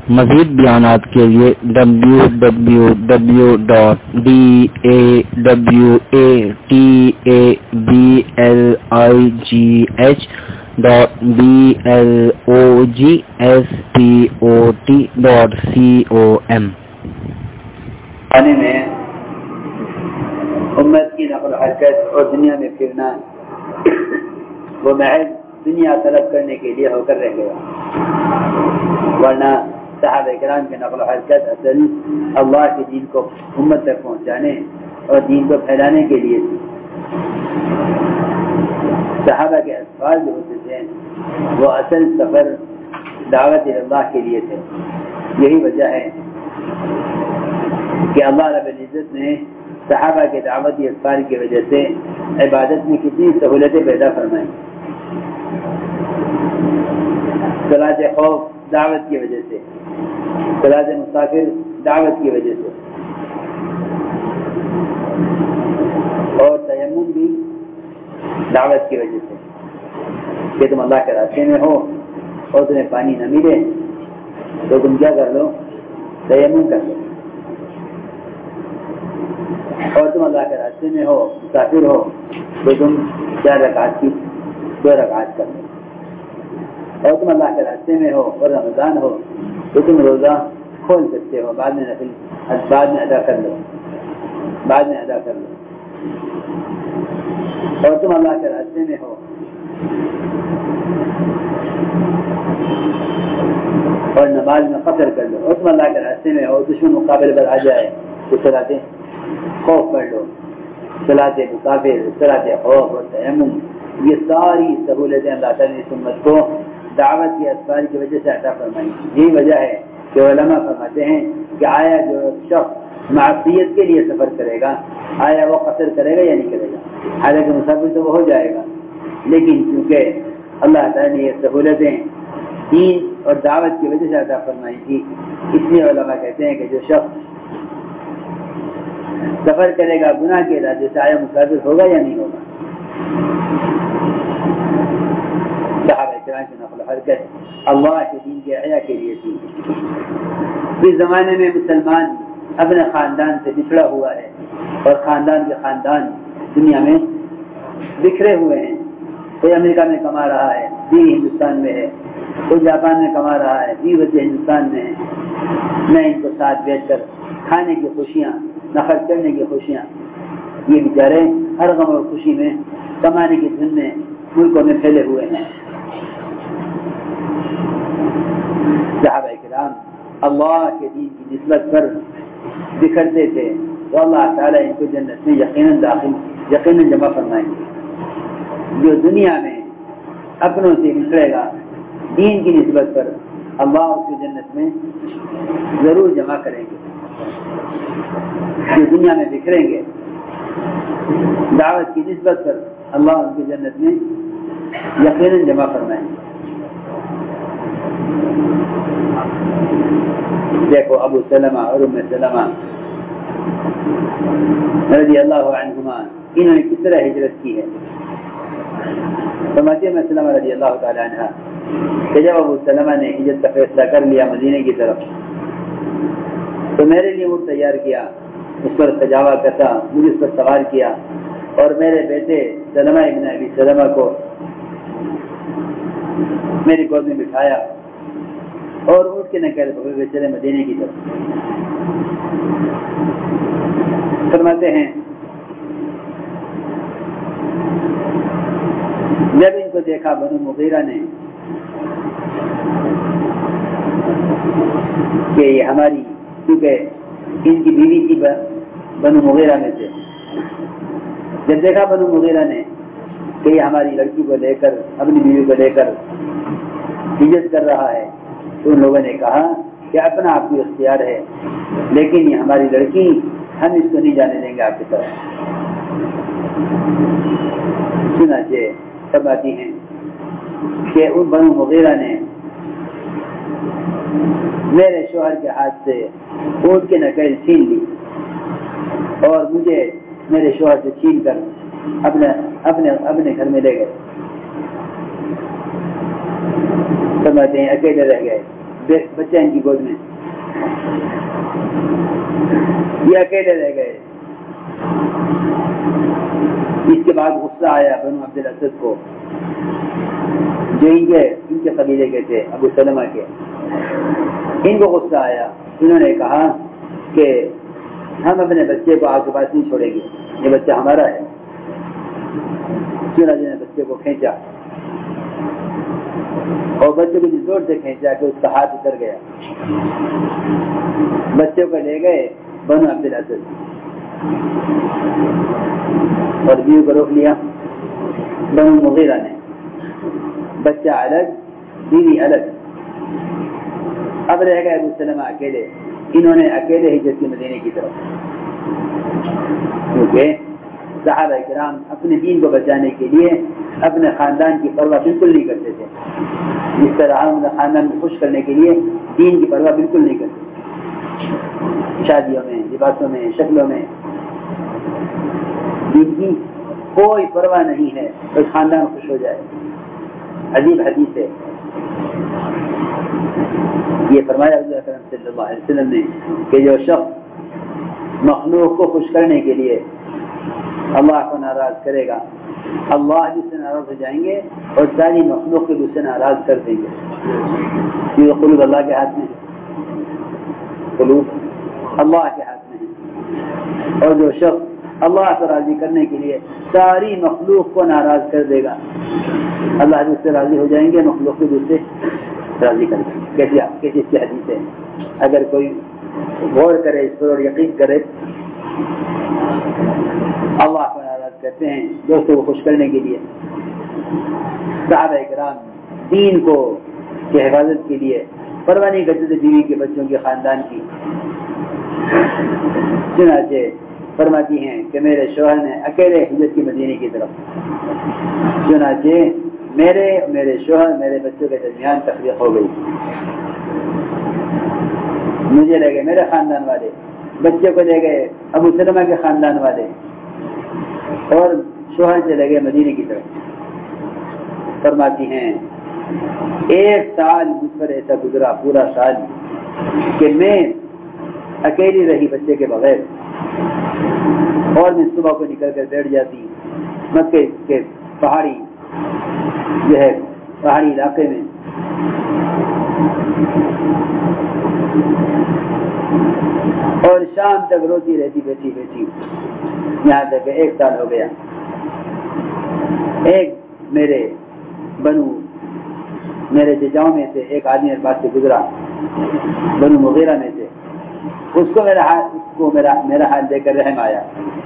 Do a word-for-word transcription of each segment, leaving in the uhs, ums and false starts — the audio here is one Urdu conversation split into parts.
مزید بیانات کے لیے W W W dot D A W A T A B L I G H dot B L O G S P O T dot C O M میں امت کی نقل و حرکت اور دنیا میں پھرنا وہ محض دنیا طلب کرنے کے لیے ہو کر رہ گیا، ورنہ صحابہ کرام کی نقل و حرکت اصل اللہ کے دین کو امت تک پہنچانے اور دین کو پھیلانے کے لیے تھی۔ صحابہ کے اسفار جو ہوتے تھے وہ اصل سفر دعوت اللہ کے لیے تھے۔ یہی وجہ ہے کہ اللہ رب العزت نے صحابہ کے دعوتی اسفار کی وجہ سے عبادت میں کتنی سہولتیں پیدا فرمائیں۔ صلاۃ خوف دعوت کی وجہ سے، صلاۃ مسافر دعوت کی وجہ سے، اور تیمم بھی دعوت کی وجہ سے کہ تم اللہ کے راستے میں ہو اور تمہیں پانی نہ ملے تو تم کیا کر لو؟ تیمم کر لو۔ اور تم اللہ کے راستے میں ہو، مسافر ہو تو تم چار رکعت کی دو رکعت کر لو۔ اور تم اللہ کے راستے میں ہو اور رمضان ہو تو تم روزہ کھول سکتے ہو، بعد میں نفل بعد میں ادا کر لو بعد میں ادا کر لو اور تم اللہ کے راستے میں ہو اور نماز میں قصر کر لو، اور تم اللہ کے راستے میں ہو، دشمن مقابلے پر آ جائے تو صلاۃ خوف پڑھ لو، صلاۃ مسافر، صلاۃ خوف اور تیمم، یہ ساری سہولتیں اللہ تعالیٰ نے اس امت کو دعوت کی اسفار کی وجہ سے عطا فرمائی۔ یہی وجہ ہے کہ علماء فرماتے ہیں کہ آیا جو شخص معصیت کے لیے سفر کرے گا آیا وہ قصر کرے گا یا نہیں کرے گا؟ حالانکہ مسافر تو وہ ہو جائے گا، لیکن کیونکہ اللہ تعالیٰ نے یہ سہولتیں دین اور دعوت کی وجہ سے عطا فرمائی تھی، اس لیے علماء کہتے ہیں کہ جو شخص سفر کرے گا گناہ کے ارادے سے آیا مسافر ہوگا یا نہیں ہوگا؟ صحابہ کرام کی نقل و حرکت اللہ کے دین کے احیاء کے لیے تھی۔ اس زمانے میں مسلمان اپنے خاندان سے بچھڑا ہوا ہے اور خاندان کے خاندان دنیا میں بکھرے ہوئے ہیں۔ کوئی امریکہ میں کما رہا ہے، بیوی ہندوستان میں ہے، کوئی جاپان میں کما رہا ہے، بیوی بچے ہندوستان میں ہیں۔ میں ان کو ساتھ بیٹھ کر کھانے کی خوشیاں، نفر کرنے کی خوشیاں، یہ بیچارے ہر غم اور خوشی میں کمانے کی دھن میں ملکوں میں پھیلے ہوئے ہیں۔ صحابہ کرام اللہ کے دین کی نسبت پر بکھرتے تھے تو اللہ تعالیٰ ان کو جنت میں یقیناً داخل یقیناً جمع فرمائیں گے۔ جو دنیا میں اپنوں سے بچھڑے گا دین کی نسبت پر اللہ اس کو جنت میں ضرور جمع کریں گے۔ جو دنیا میں بکھریں گے دعوت کی نسبت پر اللہ ان کی جنت میں یقیناً جمع فرمائیں گے۔ دیکھو ابو سلمہ اور ام سلمہ رضی اللہ عنہما انہوں نے کس طرح ہجرت کی ہے۔ سمجھے میں سلمہ رضی اللہ تعالی عنہ کہ جب ابو سلمہ نے ہجرت کا فیصلہ کر لیا مدینے کی طرف تو میرے لیے وہ تیار کیا، اس پر سجاوا کسا، مجھے اس پر سوار کیا اور میرے بیٹے سلمہ ابن ابی سلمہ کو میری گود میں بٹھایا اور اٹھ کے نکل پڑے چلے مدینے کی طرف۔ فرماتے ہیں جب ان کو دیکھا بنو مغیرہ نے کہ یہ ہماری، کیونکہ ان کی بیوی تھی بنو مغیرہ میں سے، جب دیکھا بنو مغیرہ نے کہ یہ ہماری لڑکی کو لے کر اپنی بیوی کو لے کر ہجرت کر رہا ہے تو ان لوگوں نے کہا کہ اپنا آپ کو اختیار ہے، لیکن یہ ہماری لڑکی ہم اس کو نہیں جانے دیں گے آپ کی طرف۔ چنانچہ فرماتی ہیں کہ ان بنو مغیرہ نے میرے شوہر کے ہاتھ سے اونٹ کے نکیل چھین لی اور مجھے میرے شوہر سے چھین کر اپنے اپنے اپنے گھر میں لے گئے۔ فرماتے ہیں اکیلے رہ گئے بچہ ان کی گود میں، یہ اکیلے رہ گئے۔ اس کے بعد غصہ آیا بنو عبد الاسد کو، جو ان کے ان کے قبیلے کے تھے، ابو سلمہ کے، ان کو غصہ آیا۔ انہوں نے کہا کہ ہم اپنے بچے کو آپ کے پاس نہیں چھوڑیں گے، یہ بچہ ہمارا ہے۔ چنانچہ نے بچے کو کھینچا اور بچے کو جس زور سے کھینچا کہ اس کا ہاتھ اتر گیا۔ بچے کو لے گئے بنو عبد الاسد اور بیوی کو روک لیا بنو مغیرہ نے، بچہ الگ بیوی الگ۔ اب رہ گئے ابو سلمہ اکیلے، انہوں نے اکیلے ہجرت کی مدینے کی طرف، کیونکہ صحابہ کرام اپنے دین کو بچانے کے لیے اپنے خاندان کی پرواہ بالکل نہیں کرتے تھے، جس طرح ہم خاندان کو خوش کرنے کے لیے دین کی پرواہ بالکل نہیں کرتے، شادیوں میں، لباسوں میں، شکلوں میں دین کی کوئی پرواہ نہیں ہے، تو خاندان خوش ہو جائے۔ عجیب حدیث ہے، یہ فرمایا حضور اکرم صلی اللہ علیہ وسلم نے کہ جو شخص مخلوق کو خوش کرنے کے لیے اللہ کو ناراض کرے گا، اللہ بھی اس سے ناراض ہو جائیں گے اور ساری مخلوق کو بھی اس سے ناراض کر دیں گے، کیونکہ قلوب اللہ کے ہاتھ میں ہے، قلوب اللہ کے ہاتھ میں ہے۔ اور جو شخص اللہ کو راضی کرنے کے لیے ساری مخلوق کو ناراض کر دے گا، اللہ بھی اس سے راضی ہو جائیں گے، مخلوق کو بھی اس سے راضی کر دیں گے۔ کیسی کیسی اس کی حدیث ہے، اگر کوئی غور کرے اس پر اور یقین کرے، اللہ کو ناراض کرتے ہیں دوستوں کو خوش کرنے کے لیے۔ صحابہ کرام دین کو کی حفاظت کے لیے پرواہ نہیں کرتے تھے بیوی کے، بچوں کے، خاندان کی۔ چنانچہ فرماتی ہیں کہ میرے شوہر نے اکیلے ہجرت کی مدینے کی طرف، چنانچہ میرے میرے شوہر میرے بچوں کے درمیان تفریق ہو گئی، مجھے لے گئے میرے خاندان والے، بچے کو لے گئے ابو سلمہ کے خاندان والے، اور شوہر سے لگے مدینے کی طرف۔ فرماتی ہیں ایک سال مجھ پر ایسا گزرا، پورا سال، کہ میں اکیلی رہی بچے کے بغیر، اور میں صبح کو نکل کر بیٹھ جاتی مکے کے پہاڑی جو ہے پہاڑی علاقے میں، اور شام تک روتی رہتی بیٹھی بیٹھی، یہاں تک کہ ایک سال ہو گیا۔ ایک میرے بنو میرے چچاؤں میں سے ایک آدمی میرے پاس سے گزرا، بنو مغیرہ میں سے، اس کو میرا حال اس کو میرا میرا حال دیکھ کر رحم آیا۔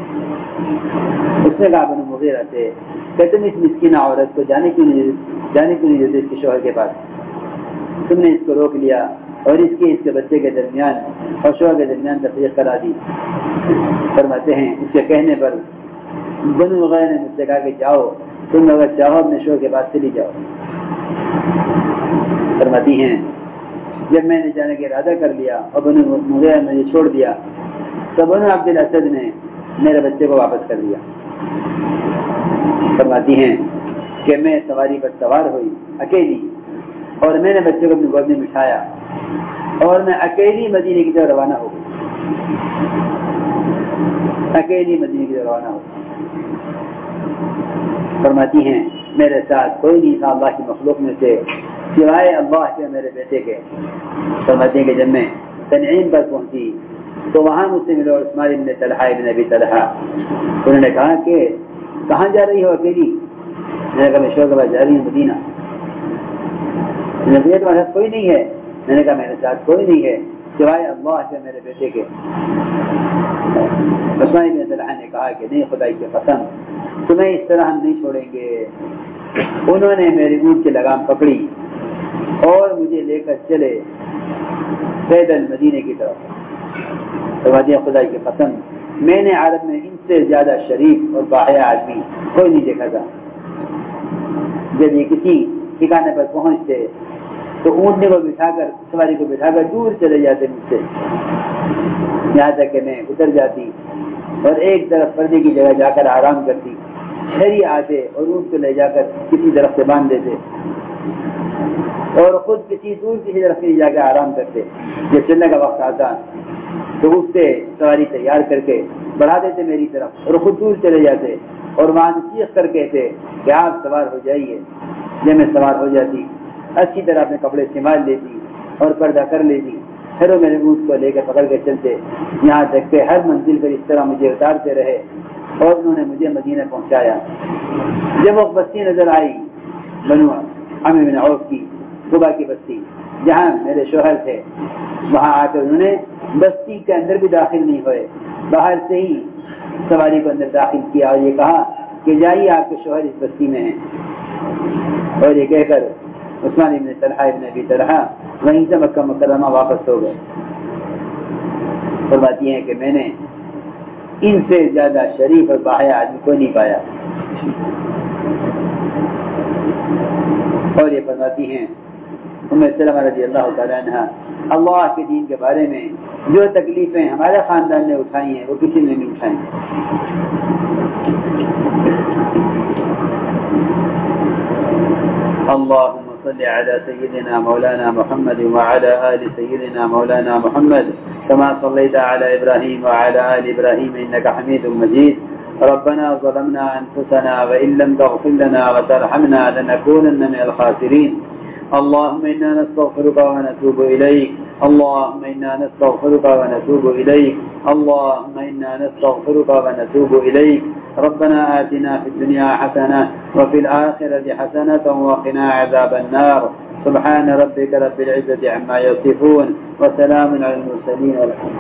اس نے کہا بنو مغیرہ سے کہ تم اس مسکینہ عورت کو جانے کیوں نہیں جانے کیوں نہیں دیتے اس کے شوہر کے پاس، تم نے اس کو روک لیا اور اس کے اس کے بچے کے درمیان اور شوہر کے درمیان تفریق کرا دی۔ فرماتے ہیں اس کے کہنے پر بنو مغیرہ نے مجھ سے کہا کہ جاؤ، تم اگر چاہو اپنے شوہر کے پاس چلی جاؤ۔ فرماتی ہیں جب میں نے جانے کا ارادہ کر لیا اور بنو مغیرہ نے مجھے چھوڑ دیا، تو بنو عبد الاسد نے میرے بچے کو واپس کر دیا۔ فرماتی ہیں کہ میں سواری پر سوار ہوئی اکیلی، اور میں نے بچے کو اپنی گود میں بٹھایا، اور میں اکیلی مدینے کی طرف روانہ ہو گئی، اکیلی مدینے کی طرف روانہ ہو گئی۔ فرماتی ہیں میرے ساتھ کوئی نہیں تھا اللہ کی مخلوق میں سے سوائے اللہ کے میرے بیٹے کے۔ فرماتی ہیں کہ جب میں تنعیم پر پہنچی تو وہاں مجھ سے ملو عثمان بن طلحہ بن ابی طلحہ، انہوں نے کہا کہ کہاں جا رہی ہو اکیلی؟ میں نے کہا میں شوہر کے پاس جا رہی ہوں مدینہ۔ میں نے تمہارے ساتھ کوئی نہیں ہے؟ میں نے کہا میرے ساتھ کوئی نہیں ہے سوائے اللہ کے میرے بیٹے کے۔ عثمان بن طلحہ نے کہا کہ نہیں، خدائی کی قسم تمہیں اس طرح ہم نہیں چھوڑیں گے۔ انہوں نے میری اونٹ کی لگام پکڑی اور مجھے لے کر چلے پیدل مدینے کی طرف۔ فرماتی خدائی کی قسم میں نے عالم میں ان سے زیادہ شریف اور باحیا آدمی کوئی نہیں دیکھا تھا۔ جب یہ کسی ٹھکانے پر پہنچتے تو اونٹنے کو بٹھا کر سواری کو بٹھا کر دور چلے جاتے مجھ سے، یہاں تک کہ میں اتر جاتی اور ایک طرف پردے کی جگہ جا کر آرام کرتی، شہری آتے اور اونٹ کو لے جا کر کسی طرف سے باندھ دیتے۔ اور خود کسی دور کسی طرف کے جا کے آرام کرتے. جب چلنے کا وقت آتا تو اٹھتے, سواری تیار کر کے بڑھا دیتے میری طرف اور خود دور چلے جاتے اور وہاں سے چیخ کر کہتے کہ آپ سوار ہو جائیے. جب میں سوار ہو جاتی اچھی طرح اپنے کپڑے سنبھال لیتی اور پردہ کر لیتی, پھر وہ میرے اونٹ کو لے کر پکڑ کے چلتے, یہاں تک کہ ہر منزل پر اس طرح مجھے اتارتے رہے اور انہوں نے مجھے مدینہ پہنچایا. جب وہ بستی نظر آئی بنو عامر بن عوف کی, قبا کی بستی جہاں میرے شوہر تھے, وہاں آ کر انہوں نے بستی کے اندر بھی داخل نہیں ہوئے, باہر سے ہی سواری کو اندر داخل کیا اور یہ کہا کہ جائیے آپ کے شوہر اس بستی میں ہیں. اور یہ کہہ کر عثمان ابن طلحہ ابن ابی طلحہ وہیں سے مکہ مکرمہ واپس ہو گئے. فرماتی ہیں کہ میں نے ان سے زیادہ شریف اور باحیا آدمی کو نہیں پایا. اور یہ فرماتی ہیں ام سلمہ رضی اللہ تعالیٰ عنہ, اللہ کے دین کے بارے میں جو تکلیفیں ہمارے خاندان نے اٹھائی ہیں وہ کسی نے نہیں اٹھائی. اللهم صل على سيدنا مولانا محمد وعلى آل سيدنا مولانا محمد كما صليت على إبراهيم وعلى آل إبراهيم إنك حميد مجيد. ربنا ظلمنا أنفسنا وإن لم تغفر لنا وترحمنا لنكونن من الخاسرين. اللهم إنا نستغفرك ونتوب إليك. اللهم إنا نستغفرك ونتوب إليك. اللهم إنا نستغفرك ونتوب إليك. ربنا آتنا في الدنيا حسنة وفي الآخرة حسنة وقنا عذاب النار. سبحان ربك رب العزة عما يصفون وسلام على المرسلين والحمد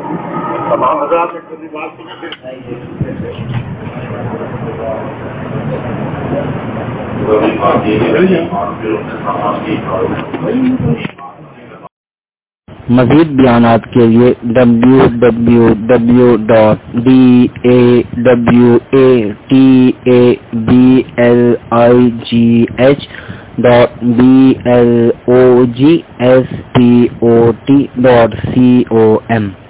مزید بیانات کے لیے W W W dot D A W A T A B L I G H dot B L O G S P O T dot C O M